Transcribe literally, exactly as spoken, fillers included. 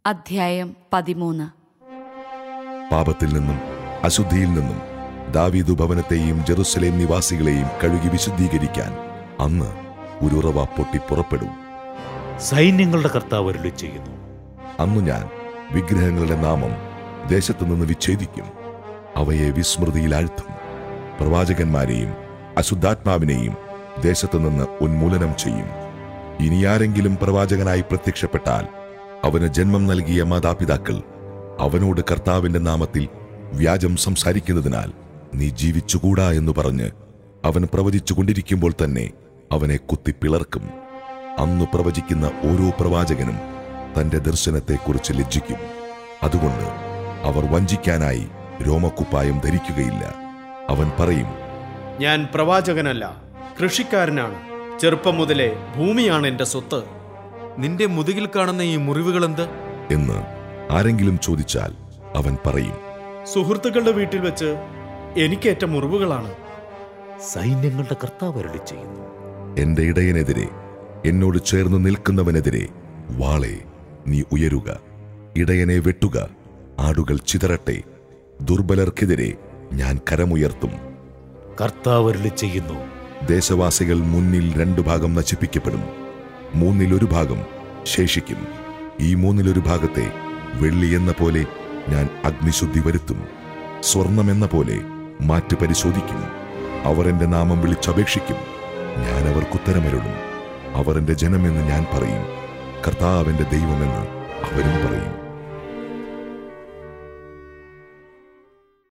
അധ്യായം പതിമൂന്ന്. പാപത്തിൽ നിന്നും അശുദ്ധിയിൽ നിന്നും ദാവീദു ഭവനത്തെയും ജെറുസലേം നിവാസികളെയും കഴുകി വിശുദ്ധീകരിക്കാൻ അന്ന് ഒരു ഉറവ പൊട്ടി പുറപ്പെടും. സൈന്യങ്ങളുടെ കർത്താവ് അരുളി ചെയ്യുന്നു, അന്നു ഞാൻ വിഗ്രഹങ്ങളുടെ നാമം ദേശത്തു നിന്ന് വിച്ഛേദിക്കും, അവയെ വിസ്മൃതിയിലാഴ്ത്തും. പ്രവാചകന്മാരെയും അശുദ്ധാത്മാവിനെയും ദേശത്തു നിന്ന് ഉന്മൂലനം ചെയ്യും. ഇനി ആരെങ്കിലും പ്രവാചകനായി പ്രത്യക്ഷപ്പെട്ടാൽ അവന് ജന്മം നൽകിയ മാതാപിതാക്കൾ അവനോട് കർത്താവിന്റെ നാമത്തിൽ വ്യാജം സംസാരിക്കുന്നതിനാൽ നീ ജീവിച്ചുകൂടാ എന്ന് പറഞ്ഞ് അവൻ പ്രവചിച്ചു കൊണ്ടിരിക്കുമ്പോൾ തന്നെ അവനെ കുത്തിപ്പിളർക്കും. അന്നു പ്രവചിക്കുന്ന ഓരോ പ്രവാചകനും തന്റെ ദർശനത്തെക്കുറിച്ച് ലജ്ജിക്കും. അതുകൊണ്ട് അവർ വഞ്ചിക്കാനായി രോമക്കുപ്പായം ധരിക്കുകയില്ല. അവൻ പറയും, ഞാൻ പ്രവാചകനല്ല, കൃഷിക്കാരനാണ്. ചെറുപ്പം മുതലേ ഭൂമിയാണ് എന്റെ സ്വത്ത്. നിന്റെ മുതുകിൽ കാണുന്ന ഈ മുറിവുകൾ എന്ത് എന്ന് ആരെങ്കിലും ചോദിച്ചാൽ അവൻ പറയും, സുഹൃത്തുക്കളുടെ വീട്ടിൽ വെച്ച് എനിക്കേറ്റ മുറിവുകളാണ്. സൈന്യങ്ങളുടെ കർത്താവ് അരുളി ചെയ്യുന്നു, എന്റെ ഇടയനെതിരെ എന്നോട് ചേർന്ന് നിൽക്കുന്നവനെതിരെ വാളെ നീ ഉയരുക. ഇടയനെ വെട്ടുക, ആടുകൾ ചിതറട്ടെ. ദുർബലർക്കെതിരെ ഞാൻ കരമുയർത്തും. കർത്താവ് അരുളി ചെയ്യുന്നു, ദേശവാസികൾ മുന്നിൽ രണ്ടു ഭാഗം നശിപ്പിക്കപ്പെടും, മൂന്നിലൊരു ഭാഗം ശേഷിക്കും. ഈ മൂന്നിലൊരു ഭാഗത്തെ വെള്ളി എന്ന പോലെ ഞാൻ അഗ്നിശുദ്ധി വരുത്തും, സ്വർണമെന്ന പോലെ മാറ്റ് പരിശോധിക്കും. അവർ എന്റെ നാമം വിളിച്ചപേക്ഷിക്കും, ഞാൻ അവർക്കുത്തരമരുളും. അവർ എന്റെ ജനമെന്ന് ഞാൻ പറയും, കർത്താവ് എന്റെ ദൈവമെന്ന് അവരും പറയും.